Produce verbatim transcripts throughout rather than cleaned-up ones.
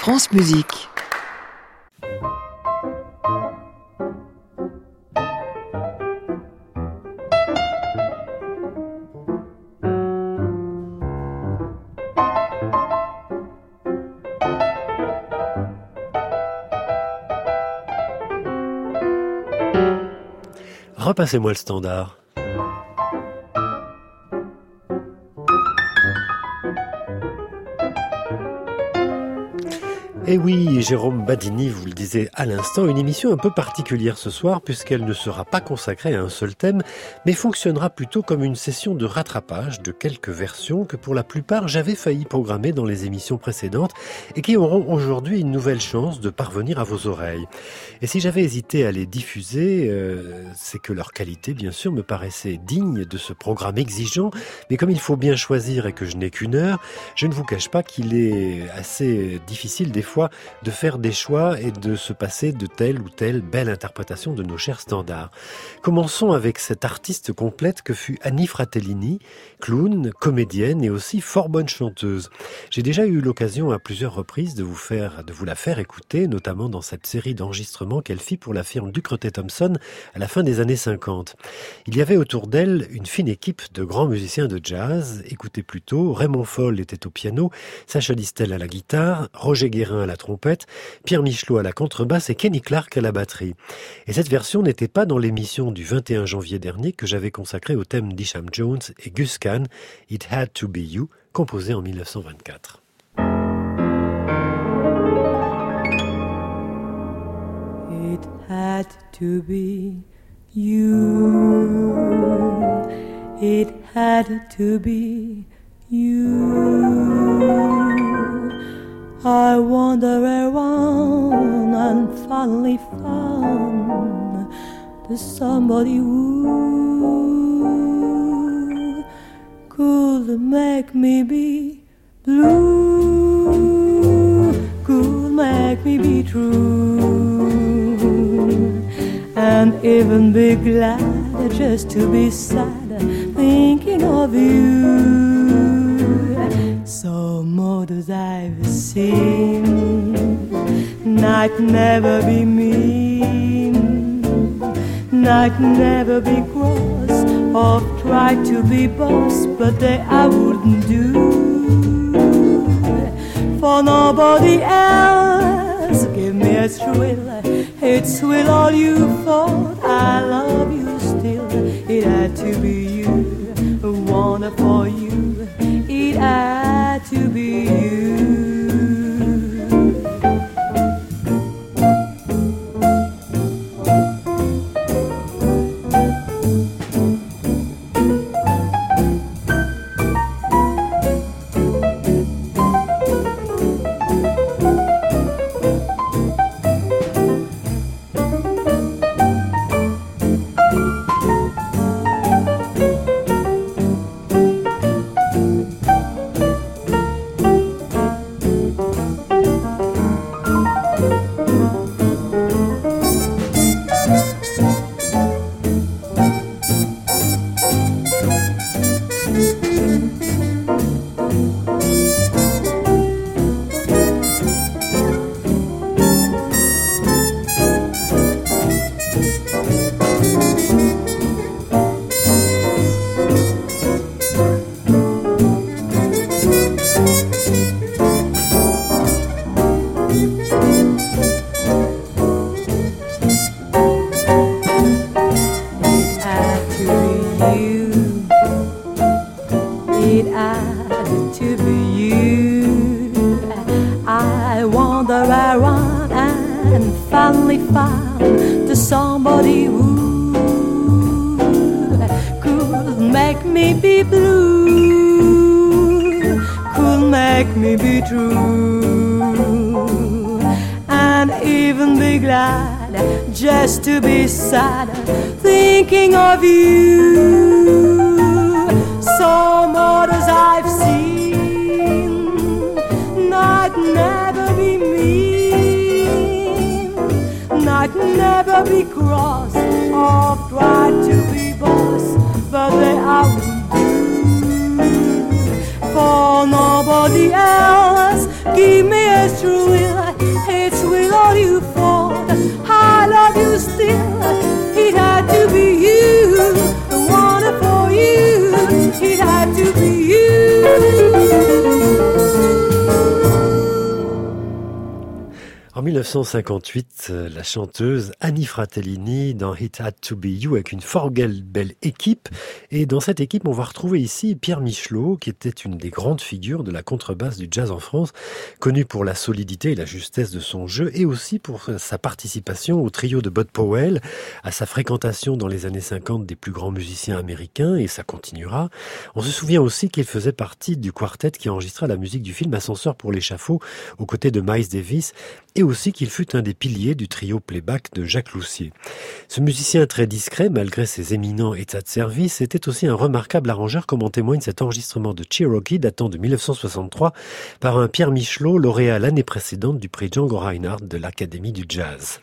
France Musique. Repassez-moi le standard. Et oui, Jérôme Badini vous le disait à l'instant, une émission un peu particulière ce soir puisqu'elle ne sera pas consacrée à un seul thème, mais fonctionnera plutôt comme une session de rattrapage de quelques versions que pour la plupart j'avais failli programmer dans les émissions précédentes et qui auront aujourd'hui une nouvelle chance de parvenir à vos oreilles. Et si j'avais hésité à les diffuser, euh, c'est que leur qualité bien sûr me paraissait digne de ce programme exigeant, mais comme il faut bien choisir et que je n'ai qu'une heure, je ne vous cache pas qu'il est assez difficile des fois de faire des choix et de se passer de telle ou telle belle interprétation de nos chers standards. Commençons avec cette artiste complète que fut Annie Fratellini, clown, comédienne et aussi fort bonne chanteuse. J'ai déjà eu l'occasion à plusieurs reprises de vous faire, de vous la faire écouter, notamment dans cette série d'enregistrements qu'elle fit pour la firme Ducretet-Thompson à la fin des années cinquante. Il y avait autour d'elle une fine équipe de grands musiciens de jazz. Écoutez plutôt, Raymond Foll était au piano, Sacha Distel à la guitare, Roger Guérin à la trompette, Pierre Michelot à la contrebasse et Kenny Clarke à la batterie. Et cette version n'était pas dans l'émission du vingt et un janvier dernier que j'avais consacrée au thème d'Isham Jones et Gus Kahn, It Had to Be You, composé en mille neuf cent vingt-quatre. It had to be you. It had to be you. I wandered around and finally found the somebody who could make me be blue, could make me be true, and even be glad just to be sad thinking of you. Some others I've seen night never be mean, night never be cross, or try to be boss, but they I wouldn't do for nobody else. Give me a thrill, it's will all you thought. I love you still. It had to be you, a wonder for you. It had to be you. Just to be sad, thinking of you. Some others I've seen, night never be mean, night never be cross, or try to be boss, but they I won't do for nobody else. Give me a thrill, En dix-neuf cent cinquante-huit, la chanteuse Annie Fratellini dans It Had to Be You avec une fort belle équipe. Et dans cette équipe, on va retrouver ici Pierre Michelot, qui était une des grandes figures de la contrebasse du jazz en France, connu pour la solidité et la justesse de son jeu et aussi pour sa participation au trio de Bud Powell, à sa fréquentation dans les années cinquante des plus grands musiciens américains, et ça continuera. On se souvient aussi qu'il faisait partie du quartet qui enregistra la musique du film Ascenseur pour l'échafaud aux côtés de Miles Davis, et aussi qu'il fut un des piliers du trio playback de Jacques Loussier. Ce musicien très discret, malgré ses éminents états de service, était aussi un remarquable arrangeur, comme en témoigne cet enregistrement de Cherokee datant de dix-neuf cent soixante-trois par un Pierre Michelot, lauréat l'année précédente du prix Django Reinhardt de l'Académie du Jazz.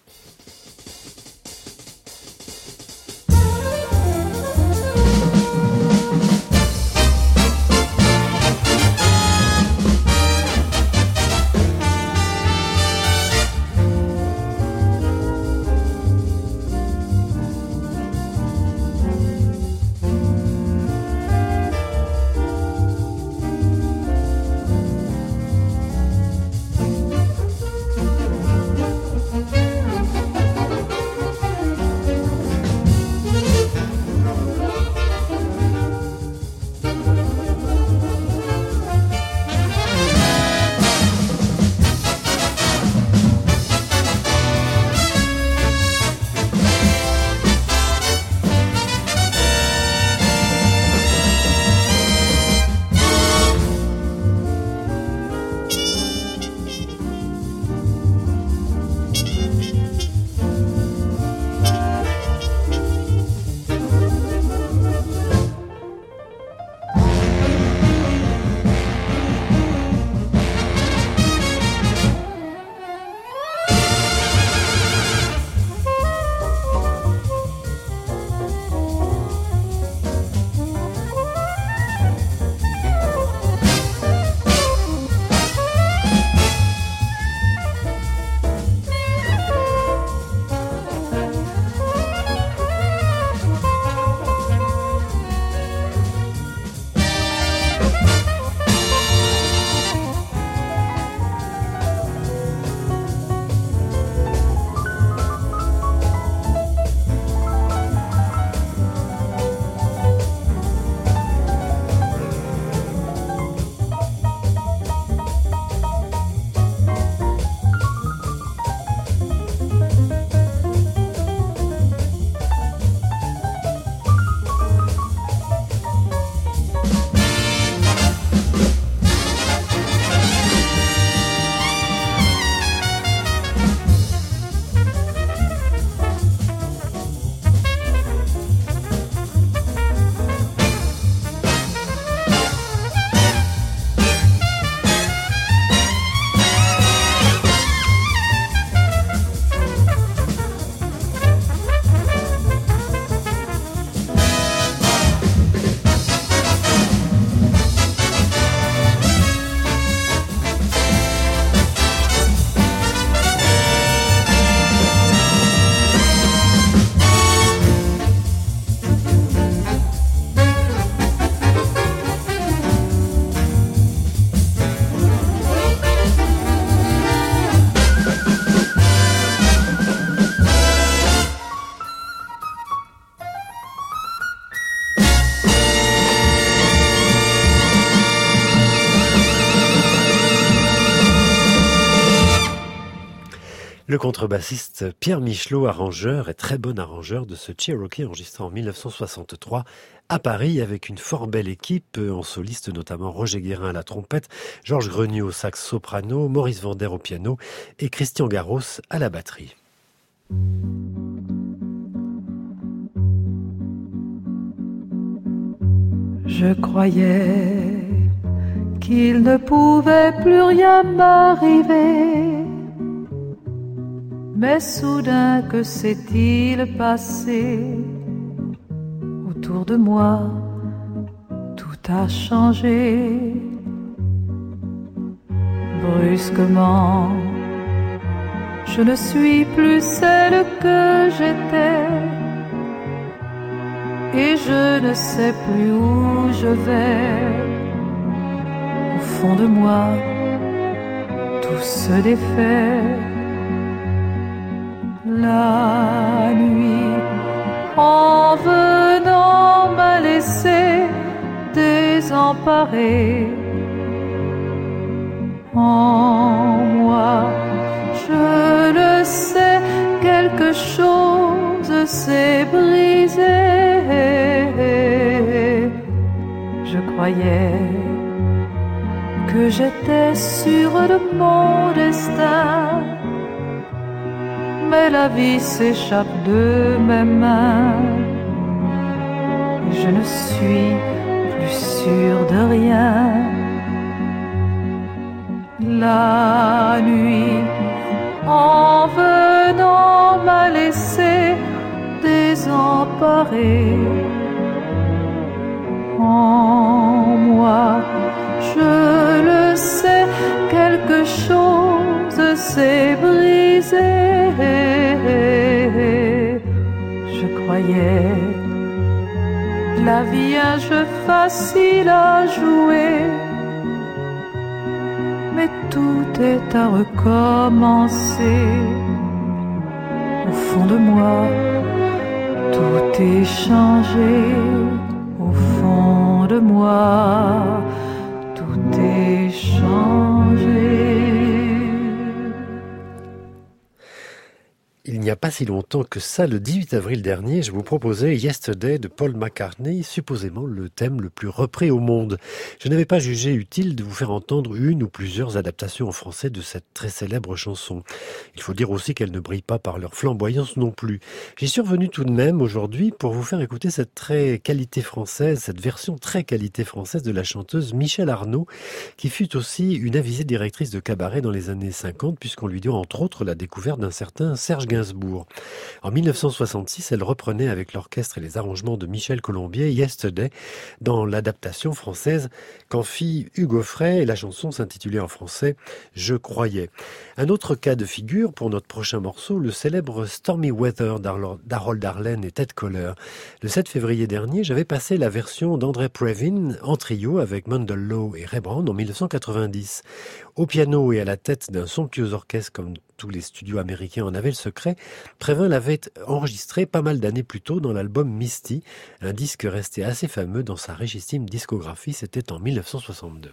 Le contrebassiste Pierre Michelot, arrangeur et très bon arrangeur de ce Cherokee enregistré en dix-neuf cent soixante-trois à Paris avec une fort belle équipe, en soliste notamment Roger Guérin à la trompette, Georges Grenier au sax soprano, Maurice Vander au piano et Christian Garros à la batterie. Je croyais qu'il ne pouvait plus rien m'arriver, mais soudain que s'est-il passé? Autour de moi, tout a changé. Brusquement, je ne suis plus celle que j'étais, et je ne sais plus où je vais. Au fond de moi, tout tout se défait. La nuit, en venant, m'a laissé désemparée. En moi, je le sais, quelque chose s'est brisé. Je croyais que j'étais sûre de mon destin, mais la vie s'échappe de mes mains. Je ne suis plus sûre de rien. La nuit, en venant, m'a laissé désemparée. En moi, je le sais, quelque chose s'est brisé. Je croyais la vie un jeu facile à jouer, mais tout est à recommencer. Au fond de moi, tout est changé. Au fond de moi, tout est changé. Il n'y a pas si longtemps que ça, le dix-huit avril dernier, je vous proposais Yesterday de Paul McCartney, supposément le thème le plus repris au monde. Je n'avais pas jugé utile de vous faire entendre une ou plusieurs adaptations en français de cette très célèbre chanson. Il faut dire aussi qu'elles ne brillent pas par leur flamboyance non plus. J'y suis revenu tout de même aujourd'hui pour vous faire écouter cette très qualité française, cette version très qualité française de la chanteuse Michèle Arnaud, qui fut aussi une avisée directrice de cabaret dans les années cinquante, puisqu'on lui doit entre autres la découverte d'un certain Serge Gainsbourg. En mille neuf cent soixante-six, elle reprenait avec l'orchestre et les arrangements de Michel Colombier Yesterday dans l'adaptation française qu'en fit Hugo Frey, et la chanson s'intitulait en français Je croyais. Un autre cas de figure pour notre prochain morceau, le célèbre Stormy Weather d'Harold Arlen et Ted Koehler. Le sept février dernier, j'avais passé la version d'André Previn en trio avec Mundell Lowe et Ray Brown en mille neuf cent quatre-vingt-dix. Au piano et à la tête d'un somptueux orchestre comme tous les studios américains en avaient le secret, Previn l'avait enregistré pas mal d'années plus tôt dans l'album Misty, un disque resté assez fameux dans sa richissime discographie, c'était en mille neuf cent soixante-deux.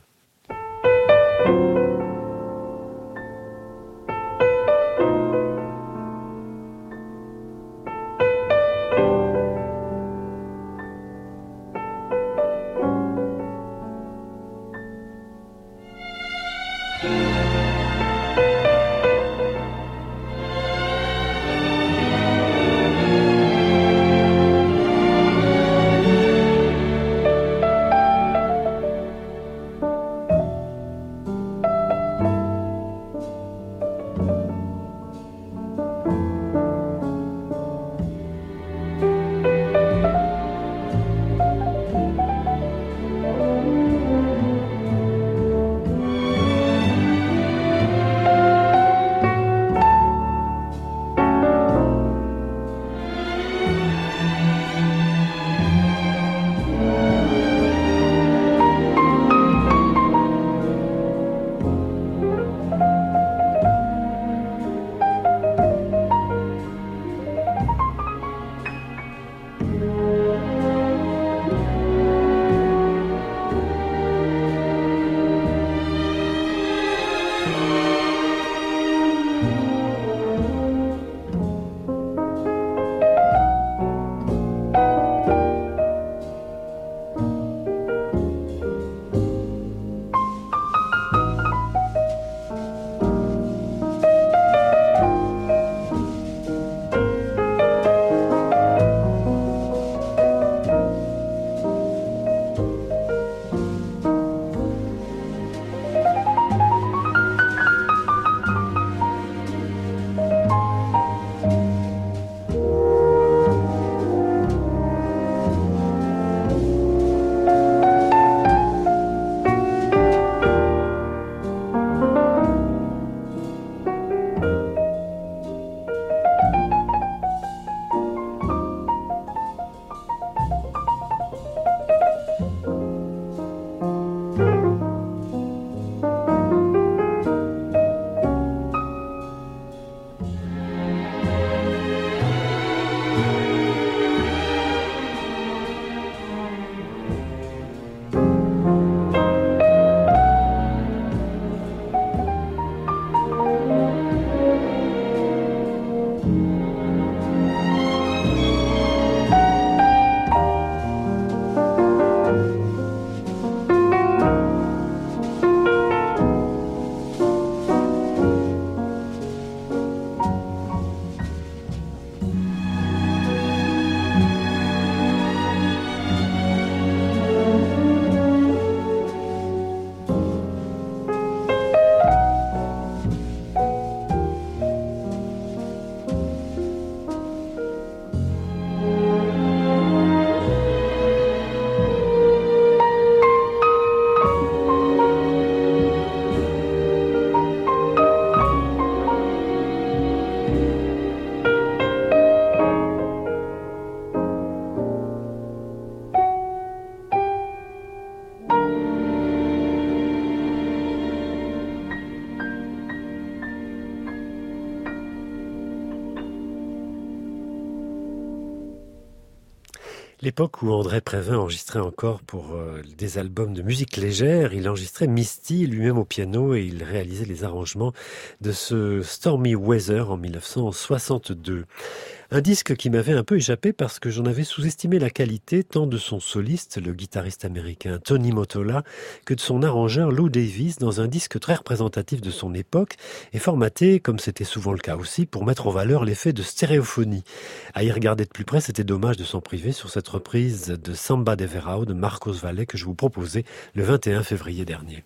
L'époque où André Prévin enregistrait encore pour euh, des albums de musique légère, il enregistrait Misty lui-même au piano et il réalisait les arrangements de ce Stormy Weather en dix-neuf cent soixante-deux. Un disque qui m'avait un peu échappé parce que j'en avais sous-estimé la qualité tant de son soliste, le guitariste américain Tony Mottola, que de son arrangeur Lou Davis dans un disque très représentatif de son époque et formaté, comme c'était souvent le cas aussi, pour mettre en valeur l'effet de stéréophonie. À y regarder de plus près, c'était dommage de s'en priver sur cette reprise de Samba de Verão de Marcos Valle que je vous proposais le vingt et un février dernier.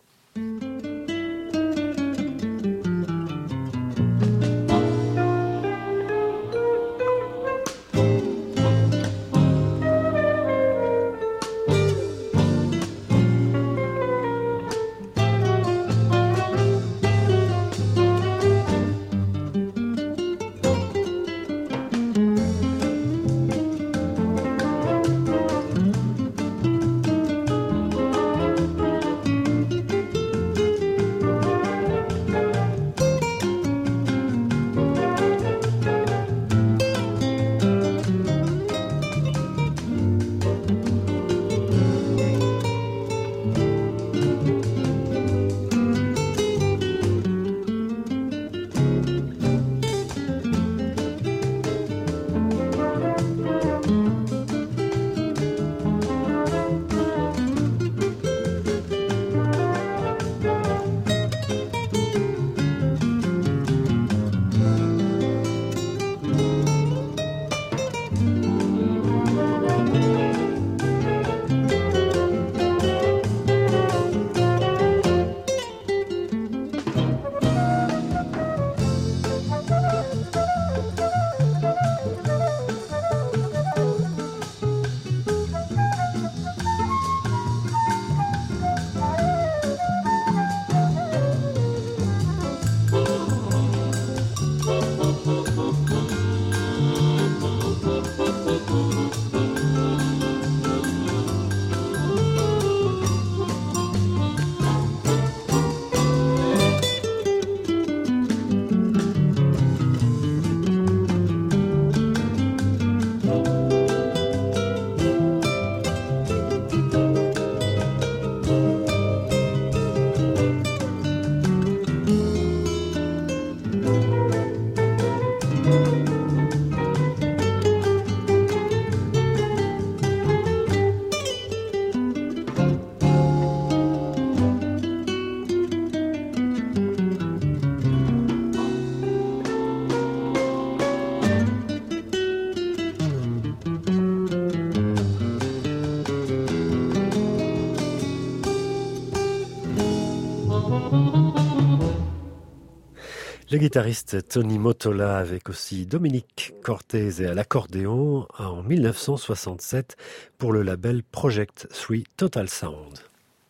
Le guitariste Tony Mottola avec aussi Dominique Cortez et à l'accordéon en dix-neuf cent soixante-sept pour le label Project trois Total Sound.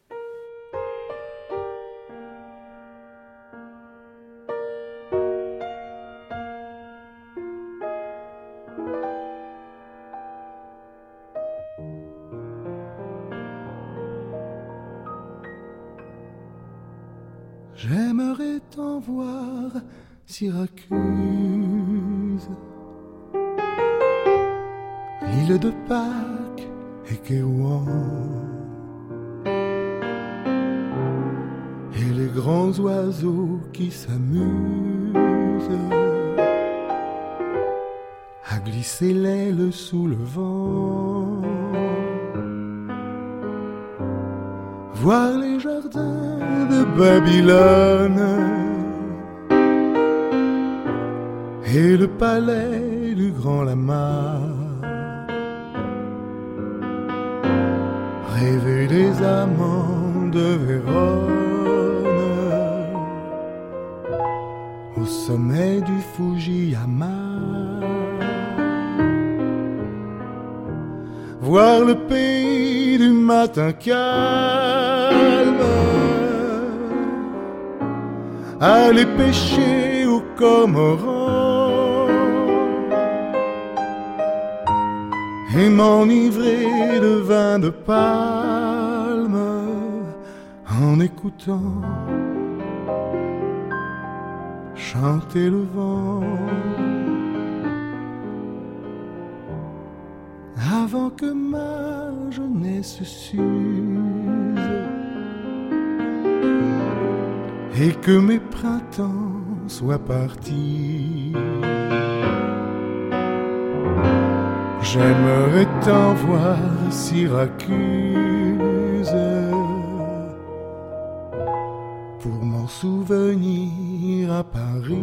J'aimerais t'en voir Syracuse, l'île de Pâques et Kérouan, et les grands oiseaux qui s'amusent à glisser l'aile sous le vent, voir les jardins de Babylone et le palais du grand lama, rêver des amants de Vérone au sommet du Fujiyama, voir le pays du matin calme, aller pêcher au Comoran et m'enivrer de vin de palme en écoutant chanter le vent. avant que ma jeunesse s'use et que mes printemps soient partis. J'aimerais tant voir Syracuse pour m'en souvenir à Paris.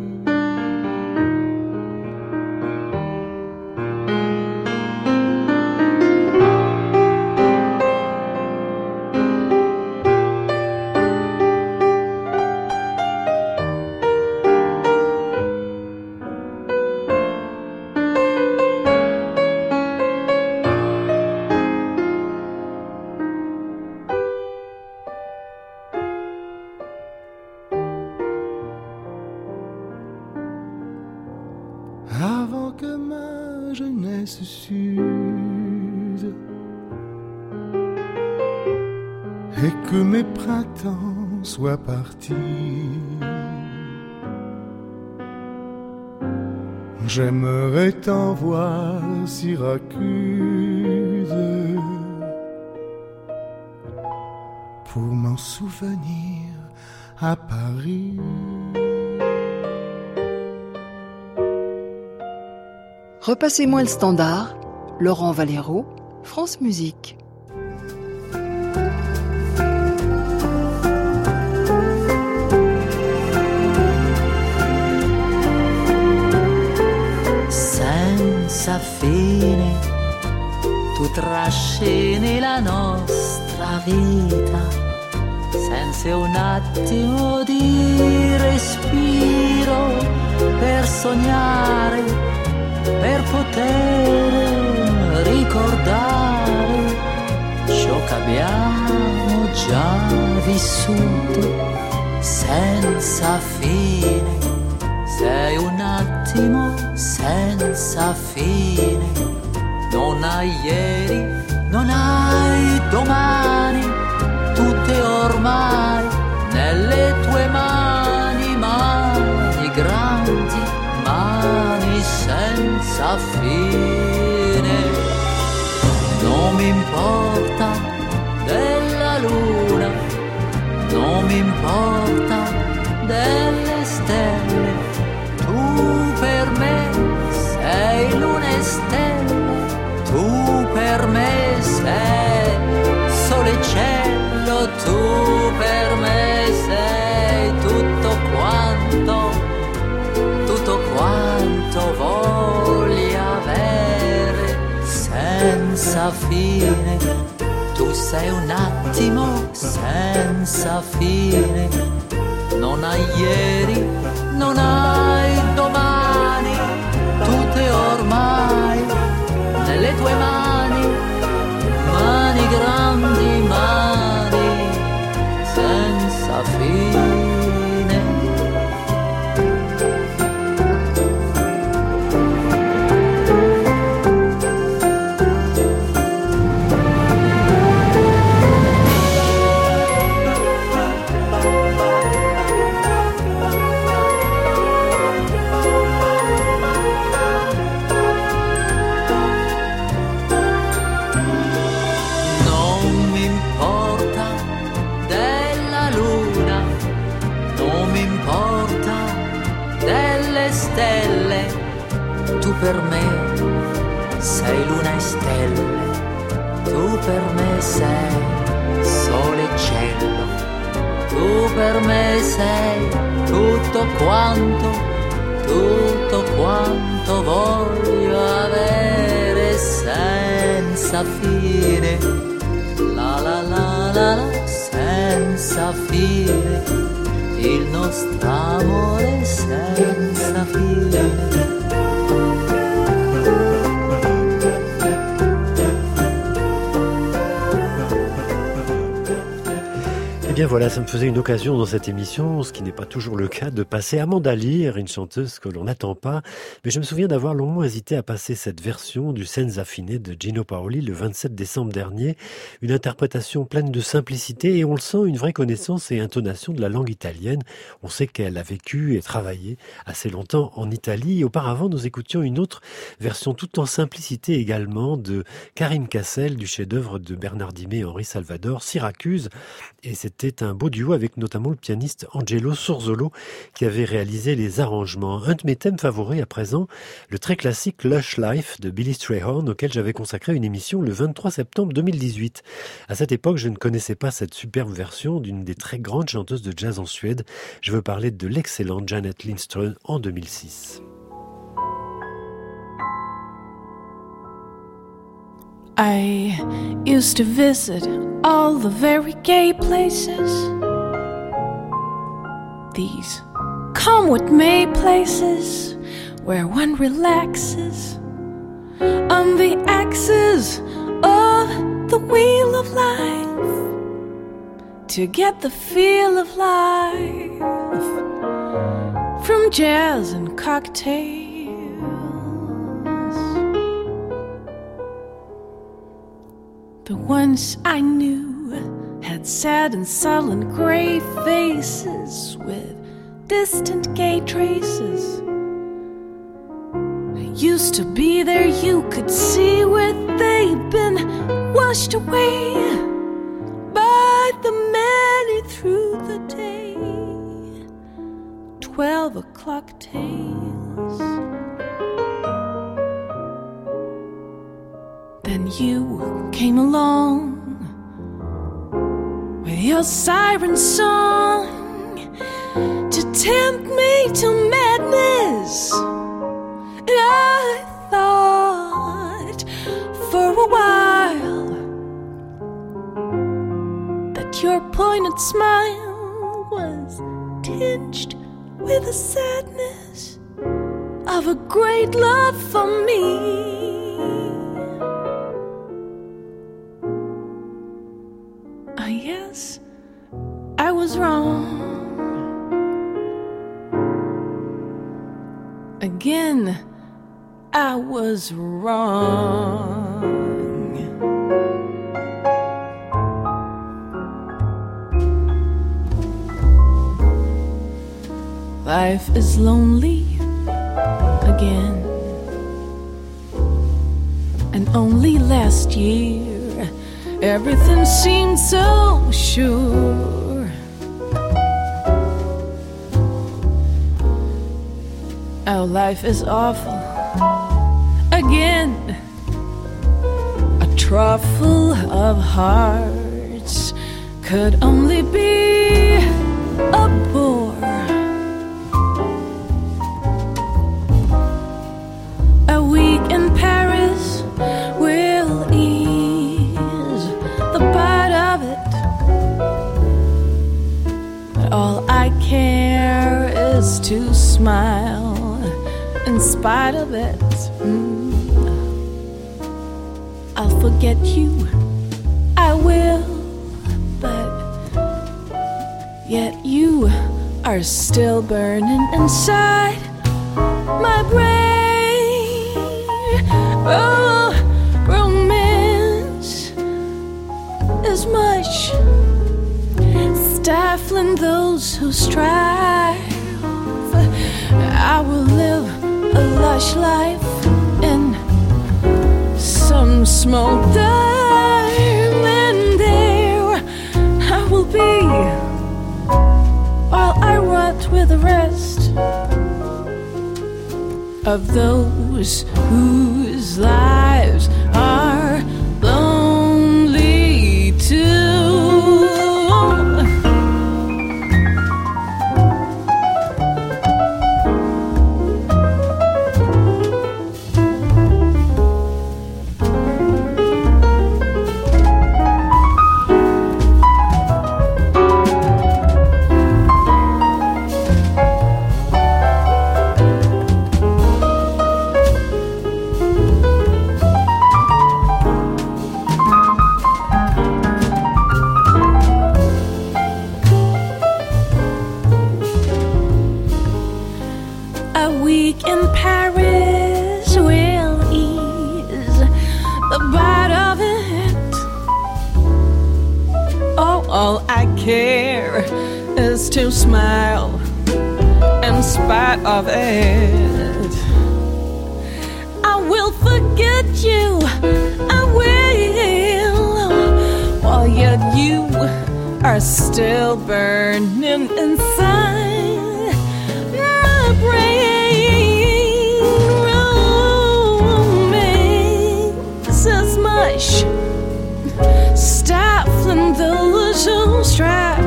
Avant que ma jeunesse s'use et que mes printemps soient partis, j'aimerais tant voir Syracuse pour m'en souvenir à Paris. Repassez-moi le standard, Laurent Valero, France Musique. Senza fine tu trascini la nostra vita, senza un attimo di respiro per sognare, per poter ricordare ciò che abbiamo già vissuto senza fine. Sei un attimo senza fine, non hai ieri, non hai domani, tutte ormai nelle tue mani, mani grandi, mani senza fine. Non mi importa della luna, non mi importa delle stelle, tu per me sei luna e stelle, tu per me sei sole e cielo, tu per me sei tutto quanto, tutto quanto voglio avere senza fine. Tu sei un attimo senza fine, non hai ieri, non hai domani, tutte ormai nelle tue mani, mani grandi, mani senza fine. Tu per me sei luna e stelle, tu per me sei sole e cielo, tu per me sei tutto quanto, tutto quanto voglio avere senza fine, la la la la la, senza fine, il nostro amore senza fine. bien voilà, ça me faisait une occasion dans cette émission, ce qui n'est pas toujours le cas, de passer Amanda Lear, une chanteuse que l'on n'attend pas. Mais je me souviens d'avoir longuement hésité à passer cette version du Senza Fine de Gino Paoli le vingt-sept décembre dernier. Une interprétation pleine de simplicité et on le sent, une vraie connaissance et intonation de la langue italienne. On sait qu'elle a vécu et travaillé assez longtemps en Italie. Auparavant, nous écoutions une autre version tout en simplicité également de Karim Cassel du chef-d'œuvre de Bernard Dimet et Henri Salvador, Syracuse. Et c'était un beau duo avec notamment le pianiste Angelo Sorzolo qui avait réalisé les arrangements. Un de mes thèmes favoris à présent, le très classique Lush Life de Billy Strayhorn auquel j'avais consacré une émission le vingt-trois septembre deux mille dix-huit. À cette époque, je ne connaissais pas cette superbe version d'une des très grandes chanteuses de jazz en Suède. Je veux parler de l'excellente Janet Lindström en deux mille six. I used to visit all the very gay places. These come with May places where one relaxes on the axis of the wheel of life to get the feel of life from jazz and cocktails. The ones I knew had sad and sullen gray faces with distant gay traces. I used to be there, you could see where they'd been washed away by the many through the day. Twelve o'clock tales. Then you came along with your siren song to tempt me to madness. And I thought for a while that your pointed smile was tinged with the sadness of a great love for me. Yes, I was wrong. Again, I was wrong. Life is lonely again. And only last year everything seemed so sure. Our life is awful again. A trough full of hearts could only be a bore. A week in Paris will ease the bite of it. But all I care is to smile in spite of it. Mm. I'll forget you, I will, but yet you are still burning inside my brain. Oh, romance is much, stifling those who strive. I will live a lush life in some small diamond there. I will be while I rot with the rest of those whose lives are lonely too. week in Paris will ease the bite of it. Oh, all I care is to smile in spite of it. I will forget you, I will, while yet you are still burning inside my brain. Romance is mush, stifling the little strife.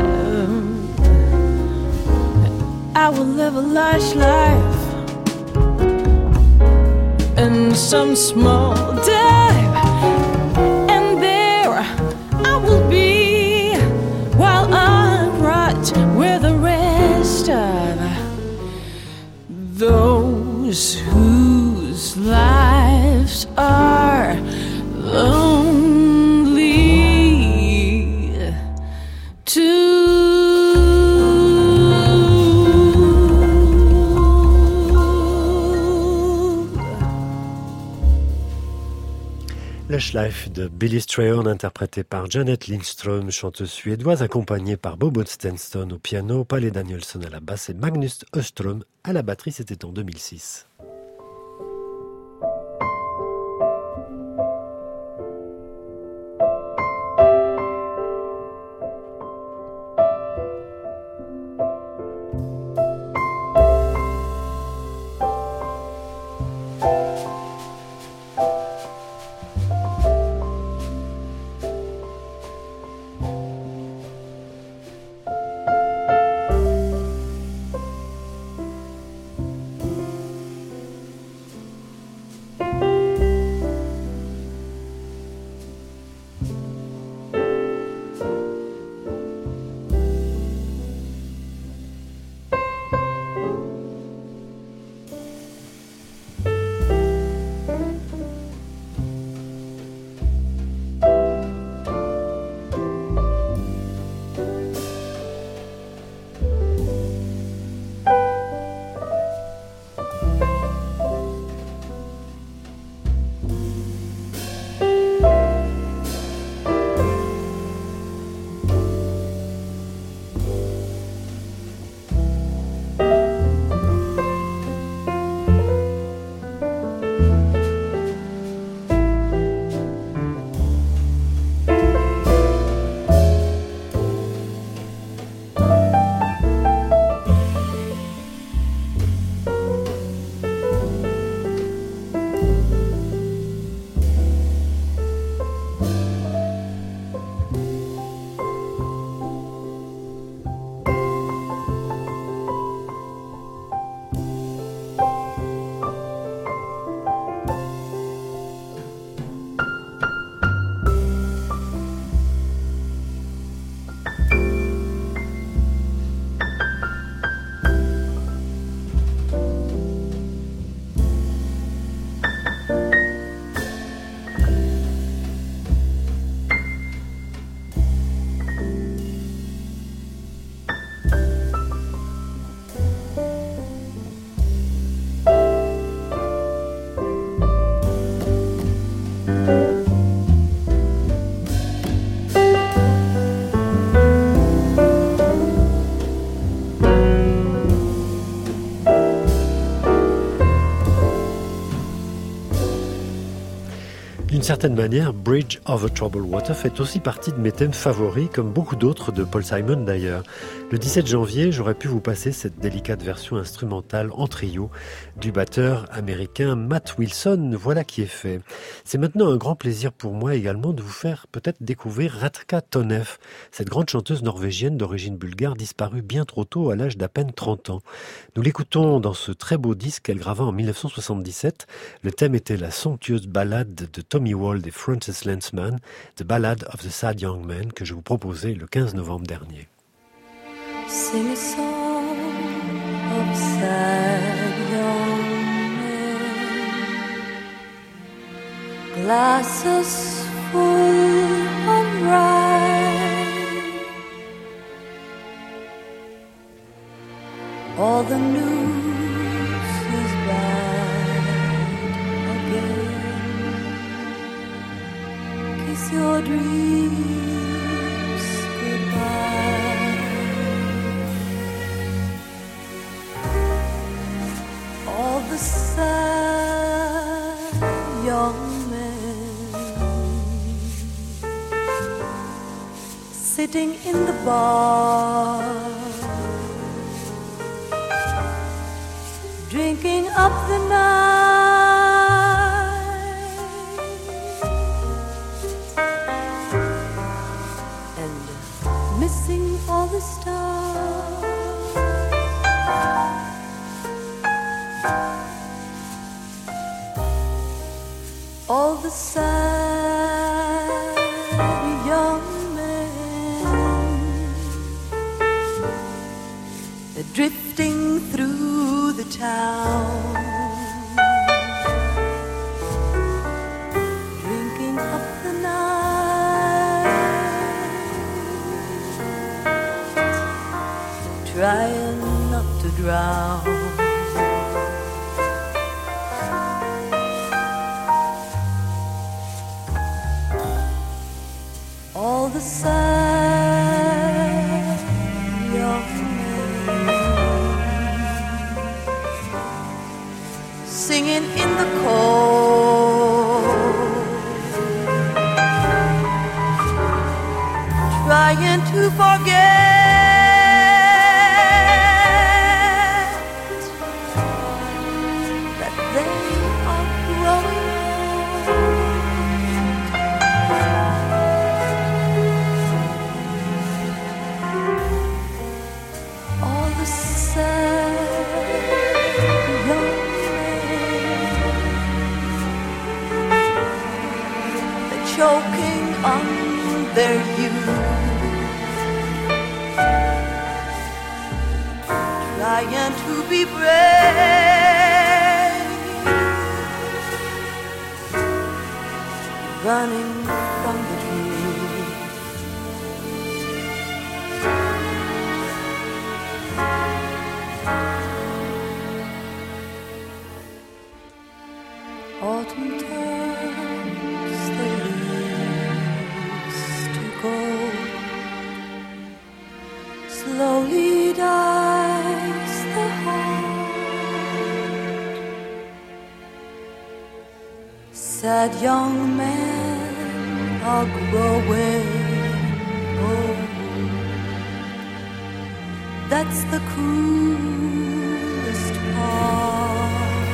I will live a lush life in some small dive, and there I will be while I rot with the rest of those whose lives are lonely too. Lush Life de Billy Strayhorn, interprété par Janet Lindström, chanteuse suédoise, accompagnée par Bobo Stenson au piano, Palle Danielsson à la basse et Magnus Öström à la batterie. C'était en deux mille six. D'une certaine manière, Bridge Over Troubled Water fait aussi partie de mes thèmes favoris, comme beaucoup d'autres de Paul Simon d'ailleurs. Le dix-sept janvier, j'aurais pu vous passer cette délicate version instrumentale en trio du batteur américain Matt Wilson. Voilà qui est fait. C'est maintenant un grand plaisir pour moi également de vous faire peut-être découvrir Ratka Tonev, cette grande chanteuse norvégienne d'origine bulgare disparue bien trop tôt à l'âge d'à peine trente ans. Nous l'écoutons dans ce très beau disque qu'elle grava en dix-neuf cent soixante-dix-sept. Le thème était la somptueuse ballade de Tommy Wald et Frances Lensman, The Ballad of the Sad Young Man, que je vous proposais le quinze novembre dernier. Sing a song of sad young men, glasses full of rye, all the news is bad. dreams goodbye. All the sad young men sitting in the bar, drinking up the night and missing all the stars. All the sad young men, they're drifting through the town, drinking up the night, trying not to drown. All the sad young men singing in the cold, trying to forget that they are growing old. All the sad young choking on their youth, trying to be brave, running from the truth. Autumn turns the leaves to gold, slowly dies the heart. Sad young men are growing old. That's the cruelest part.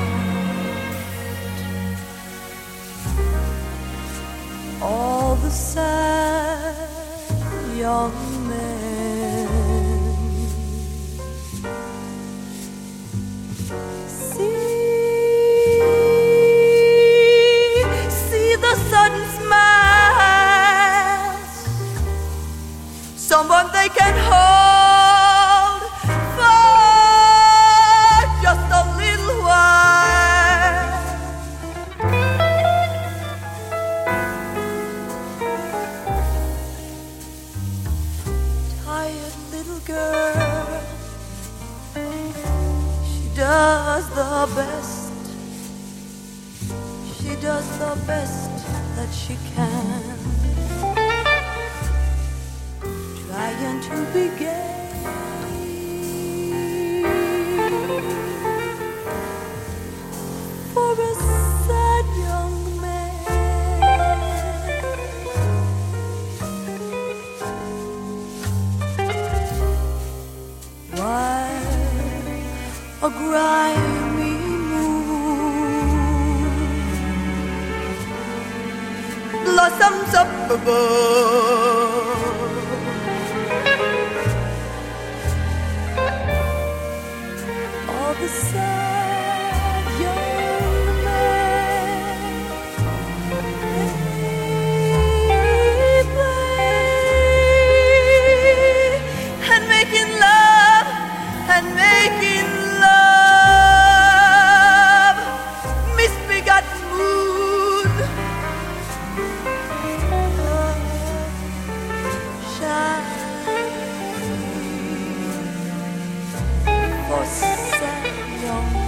All the sad young men see, see the sudden smiles, someone they can hold for just a little while. Little girl, she does the best, she does the best that she can, trying to be gay, for a sad young a grimy moon blossoms up above. All the sad young men they play and making love and making for sad young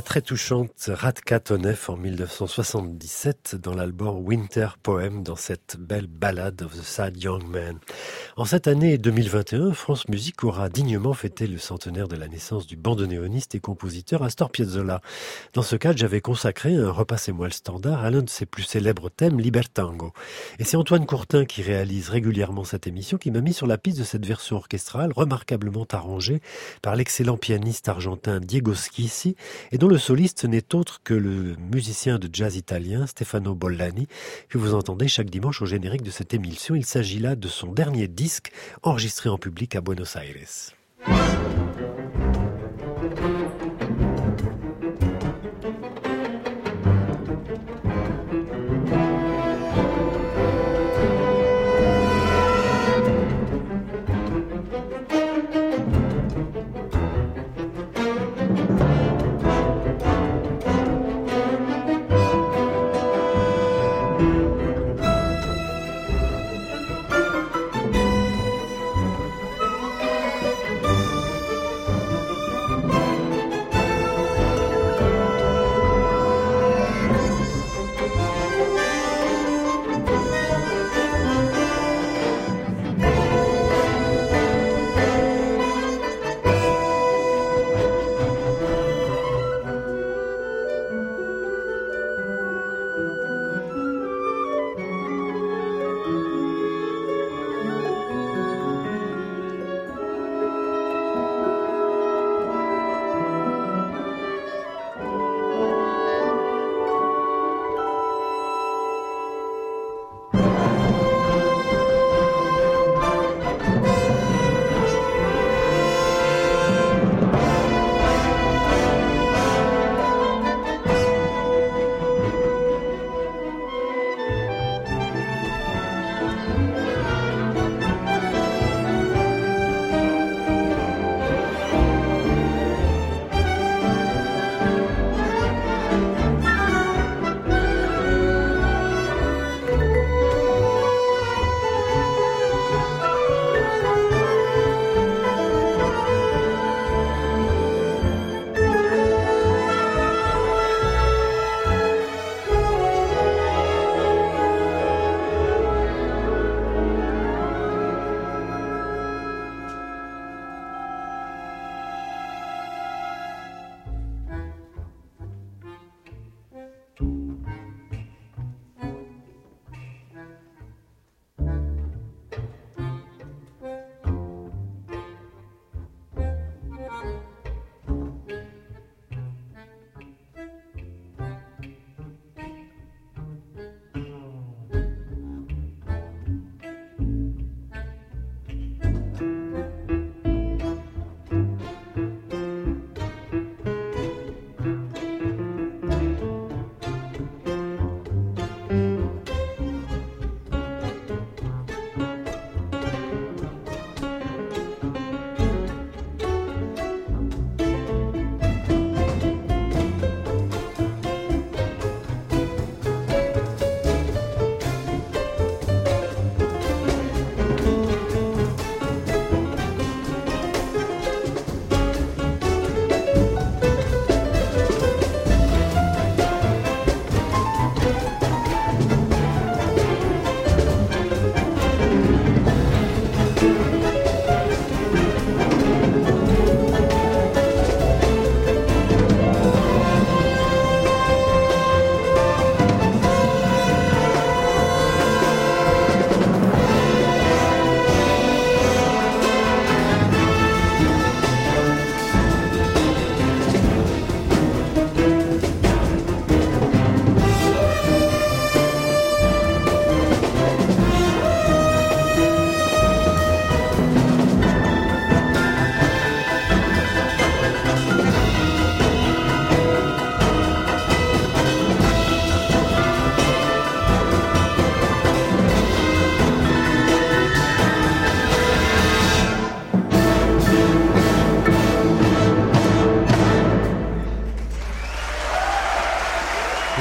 très touchante Radka Tonev en mille neuf cent soixante-dix-sept dans l'album Winter Poem, dans cette belle ballade of the Sad Young Man. En cette année deux mille vingt et un, France Musique aura dignement fêté le centenaire de la naissance du bandoneoniste et compositeur Astor Piazzolla. Dans ce cadre, j'avais consacré un Repassez-moi le standard à l'un de ses plus célèbres thèmes, Libertango. Et c'est Antoine Courtin, qui réalise régulièrement cette émission, qui m'a mis sur la piste de cette version orchestrale remarquablement arrangée par l'excellent pianiste argentin Diego Schisi, et dont le soliste n'est autre que le musicien de jazz italien Stefano Bollani, que vous entendez chaque dimanche au générique de cette émission. Il s'agit là de son dernier disque enregistré en public à Buenos Aires.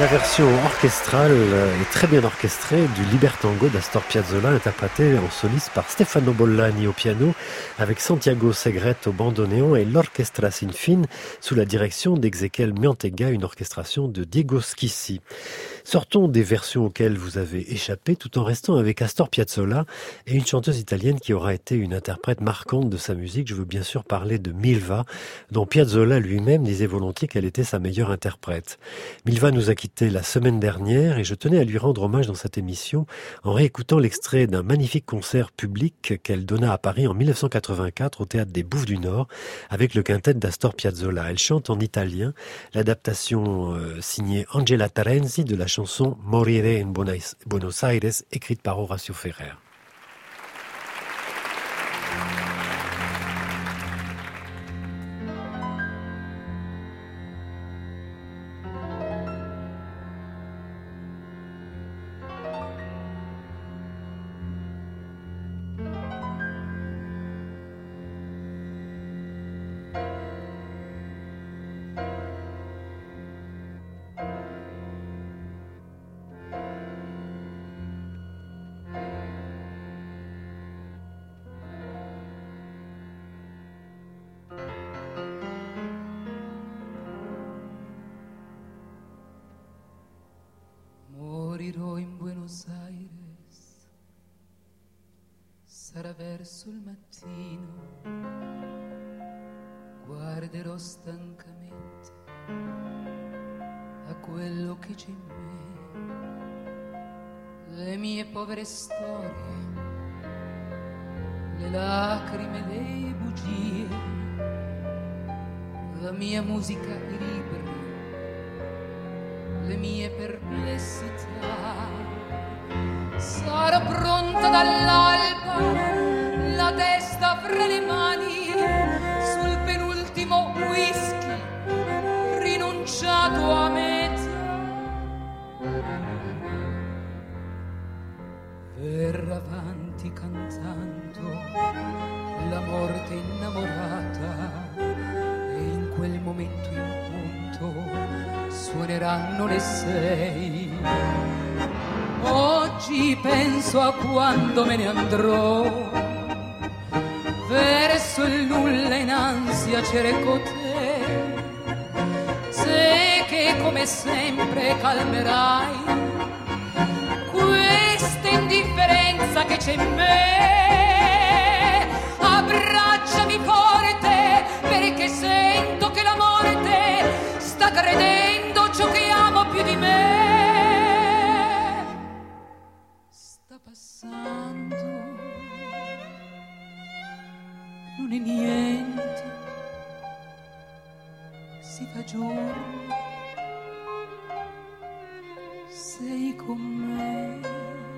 version orchestrale et très bien orchestrée du Libertango d'Astor Piazzolla, interprété en soliste par Stefano Bollani au piano, avec Santiago Segret au bandoneon et l'Orchestra Sinfín sous la direction d'Ezequiel Miantega, une orchestration de Diego Schissi. Sortons des versions auxquelles vous avez échappé tout en restant avec Astor Piazzolla et une chanteuse italienne qui aura été une interprète marquante de sa musique. Je veux bien sûr parler de Milva, dont Piazzolla lui-même disait volontiers qu'elle était sa meilleure interprète. Milva nous a quittés la semaine dernière et je tenais à lui rendre hommage dans cette émission en réécoutant l'extrait d'un magnifique concert public qu'elle donna à Paris en dix-neuf cent quatre-vingt-quatre au Théâtre des Bouffes du Nord avec le quintet d'Astor Piazzolla. Elle chante en italien l'adaptation euh, signée Angela Terenzi de la chanson Morire in Buenos Aires, écrite par Horacio Ferrer. Morirò in Buenos Aires, sarà verso il mattino, guarderò stancamente a quello che c'è in me, le mie povere storie, le lacrime, le bugie, la mia musica, i libri, le mie perplessità. Sarò pronta dall'alba, la testa fra le mani, sul penultimo whisky, rinunciato a metà. Verrà avanti cantando la morte innamorata e in quel momento in punto suoneranno le sei. Oggi penso a quando me ne andrò, verso il nulla in ansia cerco te, se che come sempre calmerai questa indifferenza che c'è in me. Abbracciami forte perché sento che la morte sta credendo ciò che amo più di me. Sta passando, non è niente, si fa giorno, sei con me.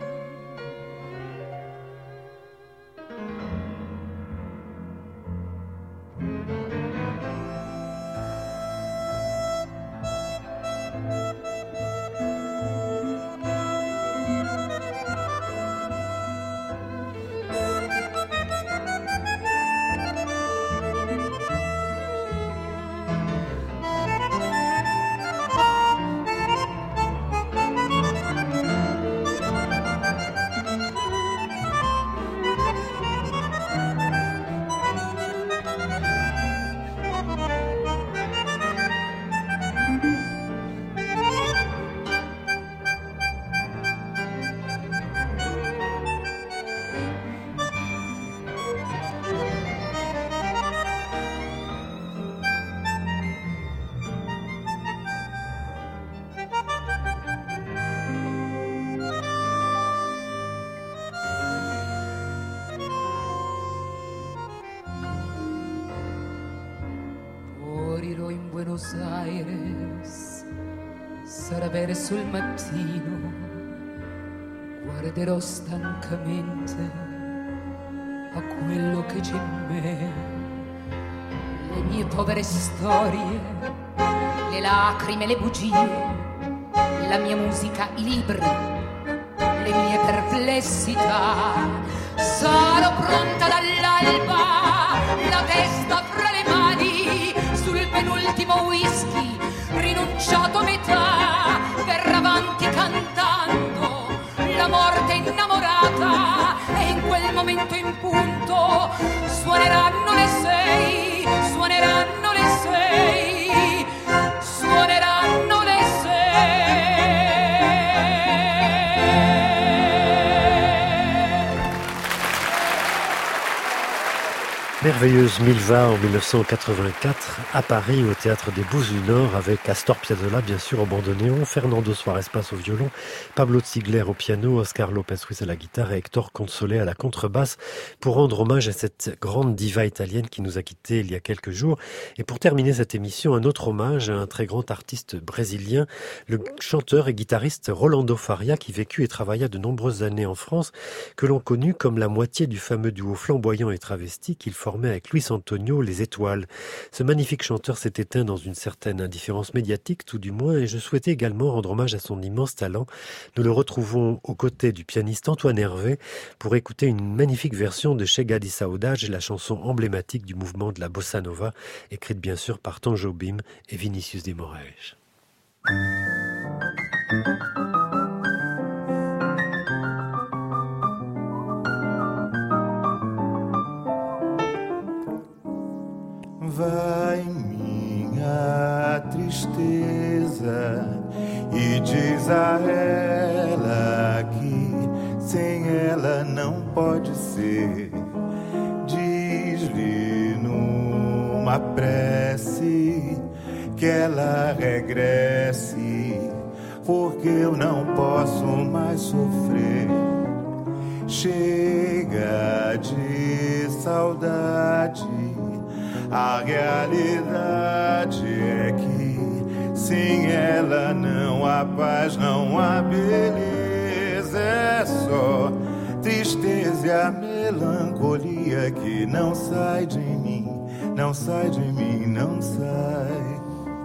Buenos Aires, sarà verso il mattino, guarderò stancamente a quello che c'è in me, le mie povere storie, le lacrime, le bugie, la mia musica, i libri, le mie perplessità. Sarò pronta dall'alba, la testa fra le mani, sul penultimo whisky, rinunciato a metà, per suoneranno le sei, suoneranno le sei, suoneranno le Merveilleuse Milva en dix-neuf cent quatre-vingt-quatre à Paris au Théâtre des Bouches du Nord avec Astor Piazzolla bien sûr au bandoneon, Fernando Suárez Paz au violon, Pablo Ziegler au piano, Oscar López Ruiz à la guitare et Hector Consolé à la contrebasse pour rendre hommage à cette grande diva italienne qui nous a quittés il y a quelques jours. Et pour terminer cette émission, un autre hommage à un très grand artiste brésilien, le chanteur et guitariste Rolando Faria qui vécut et travailla de nombreuses années en France, que l'on connut comme la moitié du fameux duo flamboyant et travesti qu'il formait avec Luis Antonio, Les Étoiles. Ce magnifique chanteur s'est éteint dans une certaine indifférence médiatique, tout du moins, et je souhaitais également rendre hommage à son immense talent. Nous le retrouvons aux côtés du pianiste Antoine Hervé pour écouter une magnifique version de Chega de Saudade, la chanson emblématique du mouvement de la bossa nova, écrite bien sûr par Tom Jobim et Vinicius de Moraes. Vai minha tristeza e diz a ela que sem ela não pode ser. Diz-lhe numa prece que ela regresse, porque eu não posso mais sofrer. Chega de saudade, a realidade é que sem ela não há paz, não há beleza. É só tristeza e a melancolia que não sai de mim, não sai de mim, não sai.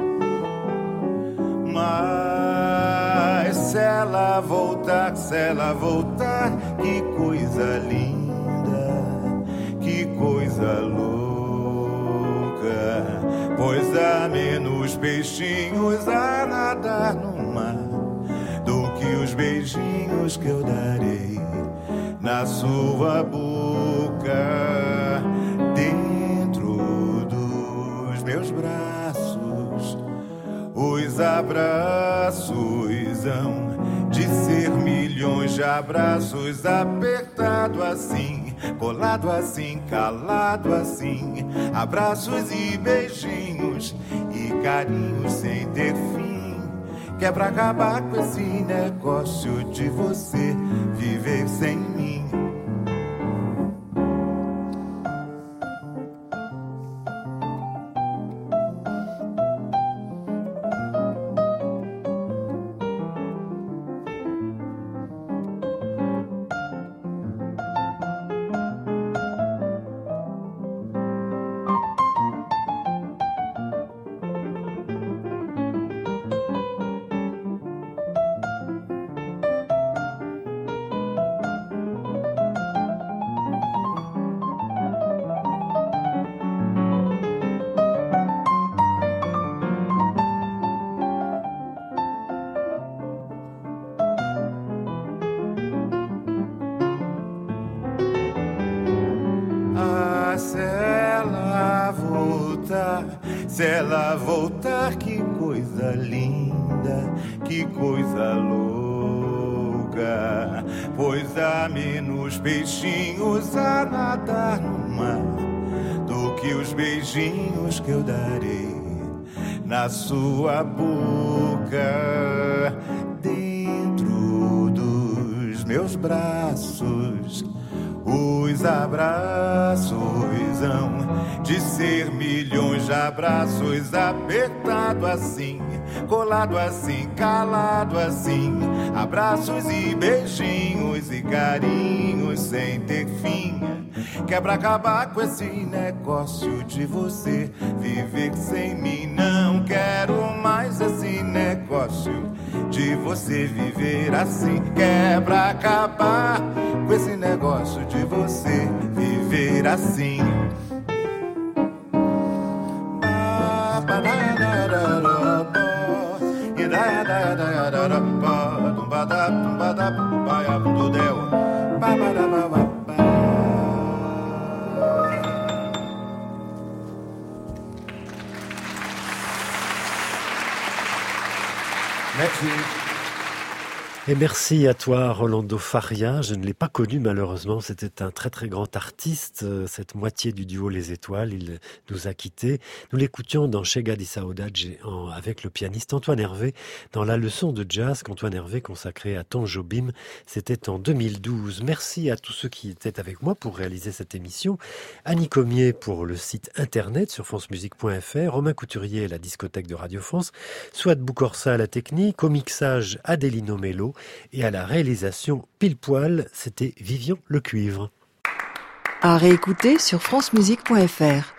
Mas se ela voltar, se ela voltar, que coisa linda, que coisa louca. Pois há menos peixinhos a nadar no mar do que os beijinhos que eu darei na sua boca, dentro dos meus braços. Os abraços hão de ser milhões de abraços, apertado assim, colado assim, calado assim, abraços e beijinhos e carinhos sem ter fim, que é pra acabar com esse negócio de você viver sem mim. Se ela voltar, que coisa linda, que coisa louca. Pois há menos peixinhos a nadar no mar do que os beijinhos que eu darei na sua boca, dentro dos meus braços. Os abraços hão de ser milhões de abraços, apertado assim, colado assim, calado assim, abraços e beijinhos e carinhos sem ter fim, que é pra acabar com esse negócio de você viver sem mim. Não quero mais esse negócio de você viver assim, que é pra acabar com esse negócio de você viver assim. Et merci à toi, Rolando Faria. Je ne l'ai pas connu malheureusement. C'était un très très grand artiste, cette moitié du duo Les Étoiles. Il nous a quittés. Nous l'écoutions dans Chega di Saudade avec le pianiste Antoine Hervé dans la leçon de jazz qu'Antoine Hervé consacrait à Tom Jobim. C'était en deux mille douze. Merci à tous ceux qui étaient avec moi pour réaliser cette émission. Annie Comier pour le site internet sur francemusique point f r. Romain Couturier à la discothèque de Radio France. Souad Boucorsa à la technique. Au mixage, Adélino Mello. Et à la réalisation pile poil, c'était Vivian Lecuivre. À réécouter sur francemusique point f r.